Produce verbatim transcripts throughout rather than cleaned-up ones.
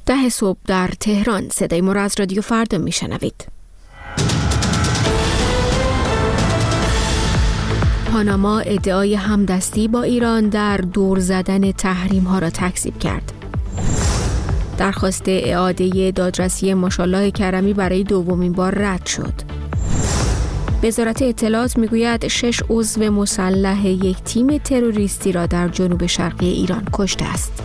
ده صبح در تهران. صدای ما را از رادیو فردا میشنوید. پاناما ادعای همدستی با ایران در دور زدن تحریم ها را تکذیب کرد. درخواست اعاده دادرسی ماشاءالله کرمی برای دومین بار رد شد. وزارت اطلاعات میگوید شش عضو مسلح یک تیم تروریستی را در جنوب شرقی ایران کشته است.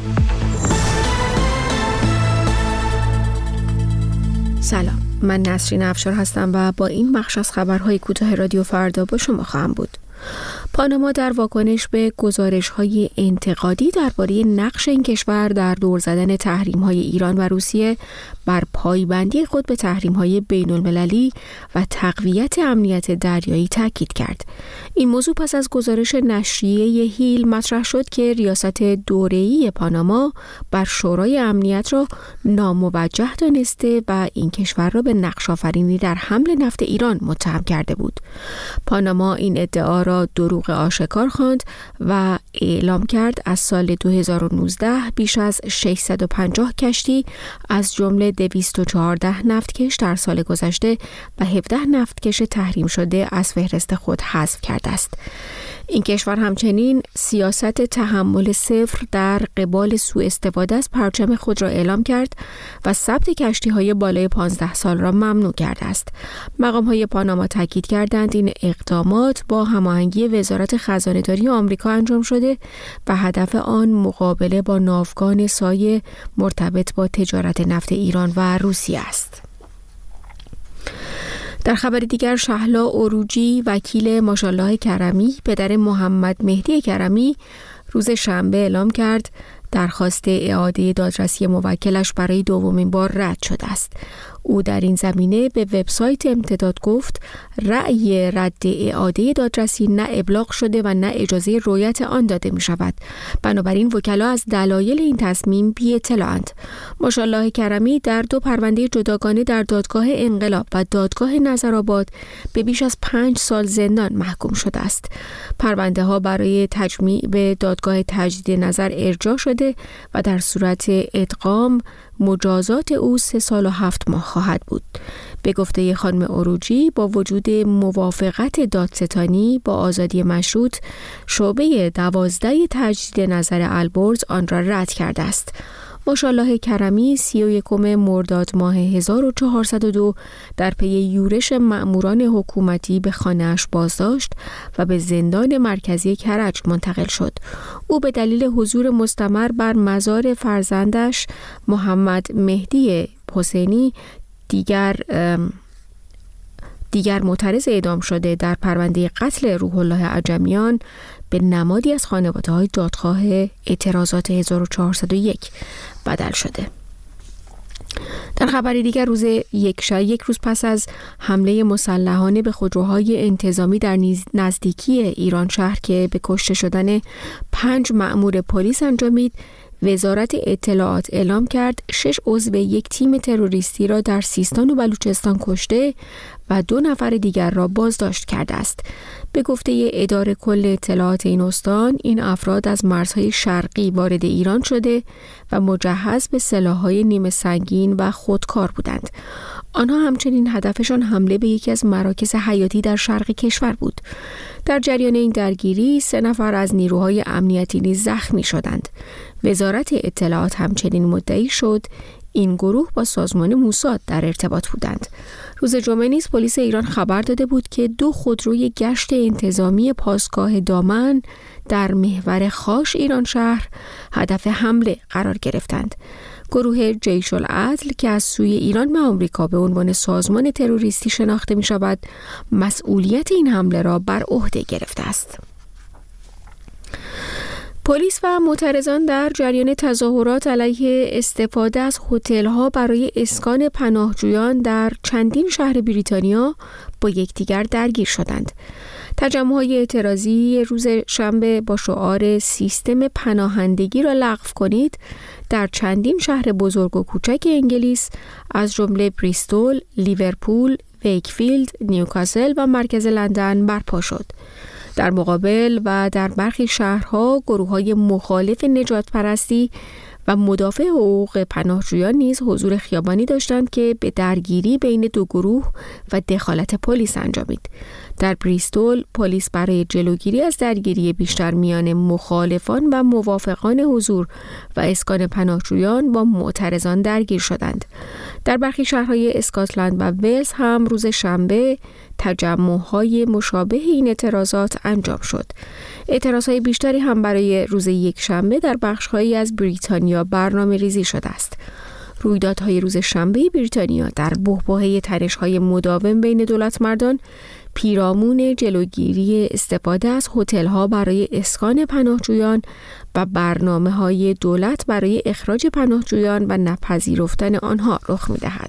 سلام، من نسرین افشار هستم و با این بخش از خبرهای کوتاه رادیو فردا با شما خواهم بود. پاناما در واکنش به گزارش‌های انتقادی درباره نقش این کشور در دور زدن تحریم‌های ایران و روسیه بر پایبندی خود به تحریم‌های بین‌المللی و تقویت امنیت دریایی تاکید کرد. این موضوع پس از گزارش نشریه هیل مطرح شد که ریاست دوره‌ای پاناما بر شورای امنیت را ناموجه دانسته و این کشور را به نقش‌آفرینی در حمل نفت ایران متهم کرده بود. پاناما این ادعا را دروغ آشکار خواند و اعلام کرد از سال دو هزار و نوزده بیش از ششصد و پنجاه کشتی از جمله دویست و چهارده نفتکش در سال گذشته و هفده نفتکش تحریم شده از فهرست خود حذف کرده است. این کشور همچنین سیاست تحمل صفر در قبال سوء استفاده از پرچم خود را اعلام کرد و ثبت کشتی‌های بالای پانزده سال را ممنوع کرده است. مقام‌های پاناما تاکید کردند این اقدامات با هماهنگی وزارت خزانه‌داری آمریکا انجام شده و هدف آن مقابله با ناوگان سایه مرتبط با تجارت نفت ایران و روسیه است. در خبر دیگر، شهلا عروجی وکیل ماشاءالله کرمی پدر محمد مهدی کرمی روز شنبه اعلام کرد درخواست اعاده دادرسی موکلش برای دومین بار رد شده است. او در این زمینه به وبسایت امتداد گفت رأی رد اعاده دادرسی نه ابلاغ شده و نه اجازه رویت آن داده می شود. بنابراین وکلا از دلایل این تصمیم بی اطلاعند. ماشاءالله کرمی در دو پرونده جداگانه در دادگاه انقلاب و دادگاه نظرآباد به بیش از پنج سال زندان محکوم شده است. پرونده ها برای تجمیع به دادگاه تجدید نظر ارجاع شده و در صورت ادغام مجازات او سه سال و هفت ماه خواهد بود. به گفته خانم عروجی با وجود موافقت دادستانی با آزادی مشروط، شعبه دوازده تجدید نظر البرز آن را رد کرده است. ماشاءالله کرمی سی و یکم مرداد ماه هزار و چهارصد و دو در پی یورش مأموران حکومتی به خانه‌اش بازداشت و به زندان مرکزی کرج منتقل شد. او به دلیل حضور مستمر بر مزار فرزندش محمد مهدی حسینی دیگر دیگر معترض اعدام شده در پرونده قتل روح الله عجمیان به نمادی از خانواده‌های دادخواه اعتراضات هزار و چهارصد و یک بدل شده. در خبری دیگر، روز یک شا یک روز پس از حمله مسلحانه به خودروهای انتظامی در نزدیکی ایران شهر که به کشته شدن پنج مأمور پلیس انجامید، وزارت اطلاعات اعلام کرد شش عضو یک تیم تروریستی را در سیستان و بلوچستان کشته و دو نفر دیگر را بازداشت کرده است. به گفته اداره کل اطلاعات این استان، این افراد از مرزهای شرقی وارد ایران شده و مجهز به سلاح‌های نیمه سنگین و خودکار بودند. آنها همچنین هدفشان حمله به یکی از مراکز حیاتی در شرق کشور بود. در جریان این درگیری سه نفر از نیروهای امنیتی نیز زخمی شدند. وزارت اطلاعات همچنین مدعی شد این گروه با سازمان موساد در ارتباط بودند. روز جمعه نیز پلیس ایران خبر داده بود که دو خودروی گشت انتظامی پاسگاه دامن در محور خاش ایران شهر هدف حمله قرار گرفتند. گروه جیش العدل که از سوی ایران به آمریکا به عنوان سازمان تروریستی شناخته می شود، مسئولیت این حمله را بر عهده گرفته است. پلیس و معترضان در جریان تظاهرات علیه استفاده از هتل‌ها برای اسکان پناهجویان در چندین شهر بریتانیا با یکدیگر درگیر شدند. تجمع‌های اعتراضی روز شنبه با شعار سیستم پناهندگی را لغو کنید در چندین شهر بزرگ و کوچک انگلیس از جمله بریستول، لیورپول، ویکفیلد، نیوکاسل و مرکز لندن برپا شد. در مقابل و در برخی شهرها گروه‌های مخالف نجات پرستی و مدافع حقوق پناهجویان نیز حضور خیابانی داشتند که به درگیری بین دو گروه و دخالت پلیس انجامید. در بریستول پلیس برای جلوگیری از درگیری بیشتر میان مخالفان و موافقان حضور و اسکان پناهجویان با معترضان درگیر شدند. در برخی شهرهای اسکاتلند و ولز هم روز شنبه تجمع‌های مشابه این اعتراضات انجام شد. اعتراضهای بیشتری هم برای روز یک شنبه در بخش‌هایی از بریتانیا برنامه ریزی شده است. رویدادهای روز شنبه بریتانیا در بحبوحه تنش‌های مداوم بین دولتمردان پیرامون جلوگیری استفاده از هتل‌ها برای اسکان پناهجویان و برنامه‌های دولت برای اخراج پناهجویان و نپذیرفتن آنها رخ می‌دهد.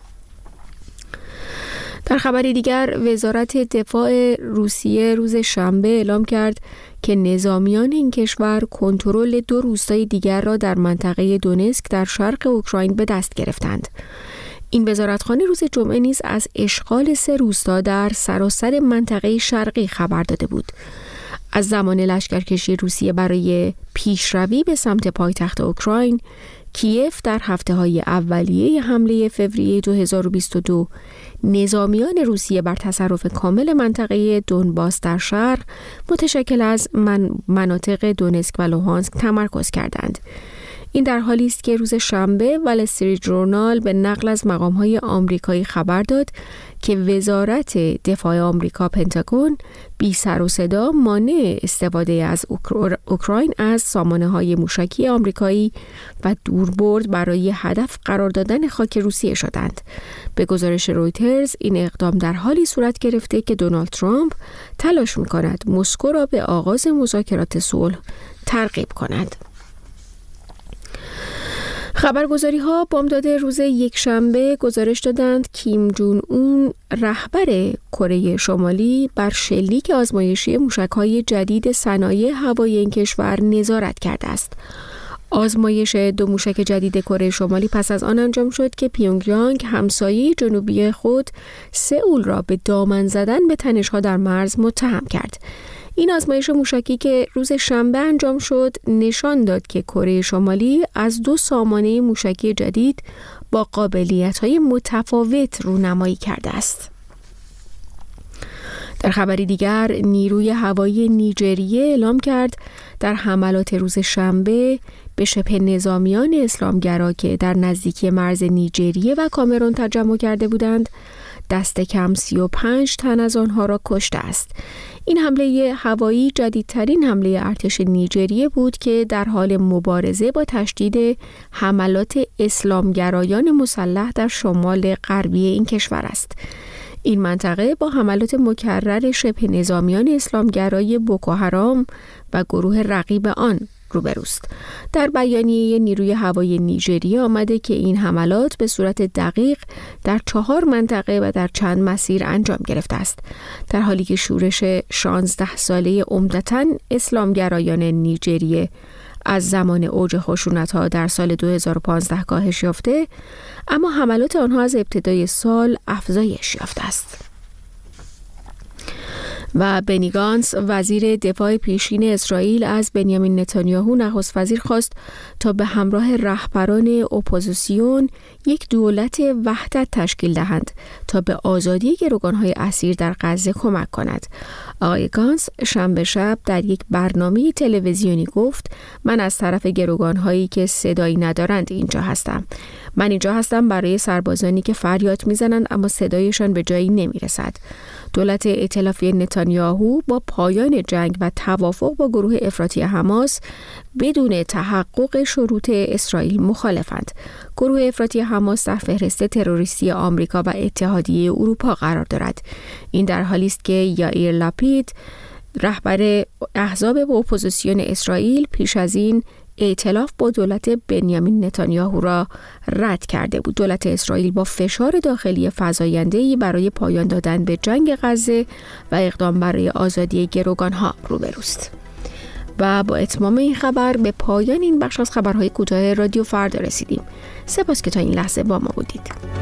در خبری دیگر، وزارت دفاع روسیه روز شنبه اعلام کرد که نظامیان این کشور کنترل دو روستای دیگر را در منطقه دونسک در شرق اوکراین به دست گرفتند. این وزارتخانه روز جمعه نیز از اشغال سه روستا در سراسر منطقه شرقی خبر داده بود. از زمان لشکرکشی روسیه برای پیشروی به سمت پایتخت اوکراین، کیف در هفته‌های اولیه حمله فوریه دو هزار و بیست و دو نظامیان روسیه بر تصرف کامل منطقه دونباس در شرق متشکل از من مناطق دونسک و لوهانسک تمرکز کردند. این در حالی است که روز شنبه وال استریت ژورنال به نقل از مقام‌های آمریکایی خبر داد که وزارت دفاع آمریکا پنتاگون بی سر و صدا مانع استفاده از اوکراین از سامانه‌های موشکی آمریکایی و دوربرد برای هدف قرار دادن خاک روسیه شدند. به گزارش رویترز این اقدام در حالی صورت گرفته که دونالد ترامپ تلاش می‌کند مسکو را به آغاز مذاکرات صلح ترغیب کند. خبرگزاری ها بامداد روز یک شنبه گزارش دادند کیم جون اون رهبر کره شمالی بر شلیک آزمایشی موشک‌های جدید صنایع هوایی این کشور نظارت کرده است. آزمایش دو موشک جدید کره شمالی پس از آن انجام شد که پیونگیانگ همسایه جنوبی خود سئول را به دامن زدن به تنش‌ها در مرز متهم کرد. این آزمایش موشکی که روز شنبه انجام شد نشان داد که کره شمالی از دو سامانه موشکی جدید با قابلیت‌های متفاوت رونمایی کرده است. در خبری دیگر، نیروی هوایی نیجریه اعلام کرد در حملات روز شنبه به شبه نظامیان اسلامگرا که در نزدیکی مرز نیجریه و کامرون تجمع کرده بودند، دست کم سی و پنج تن از آنها را کشته است. این حمله هوایی جدیدترین حمله ارتش نیجریه بود که در حال مبارزه با تشدید حملات اسلامگرایان مسلح در شمال غربی این کشور است. این منطقه با حملات مکرر شبه نظامیان اسلامگرای بوکوحرام و گروه رقیب آن روبروست. در بیانیه نیروی هوایی نیجریه آمده که این حملات به صورت دقیق در چهار منطقه و در چند مسیر انجام گرفته است، در حالی که شورش شانزده ساله عمدتاً اسلامگرایان نیجریه از زمان اوج خشونت‌ها در سال دو هزار و پانزده کاهش یافته، اما حملات آنها از ابتدای سال افزایش یافته است. و بنی گانتس وزیر دفاع پیشین اسرائیل از بنیامین نتانیاهو نخست وزیر خواست تا به همراه رهبران اپوزیسیون یک دولت وحدت تشکیل دهند تا به آزادی گروگان‌های اسیر در غزه کمک کند. آقای گانتس شنبه شب در یک برنامه تلویزیونی گفت: من از طرف گروگان‌هایی که صدایی ندارند اینجا هستم. من اینجا هستم برای سربازانی که فریاد میزنند اما صدایشان به جایی نمیرسد. دولت ائتلافی نتانیاهو با پایان جنگ و توافق با گروه افراطی حماس بدون تحقق شروط اسرائیل مخالفند. گروه افراطی حماس در فهرست تروریستی آمریکا و اتحادیه اروپا قرار دارد. این در حالی است که یائیر لاپید رهبر احزاب با اپوزیسیون اسرائیل پیش از این ائتلاف با دولت بنیامین نتانیاهو را رد کرده بود. دولت اسرائیل با فشار داخلی فزاینده‌ای برای پایان دادن به جنگ غزه و اقدام برای آزادی گروگان‌ها روبروست. و با اتمام این خبر به پایان این بخش از خبرهای کوتاه رادیو فردا رسیدیم. سپاس که تا این لحظه با ما بودید.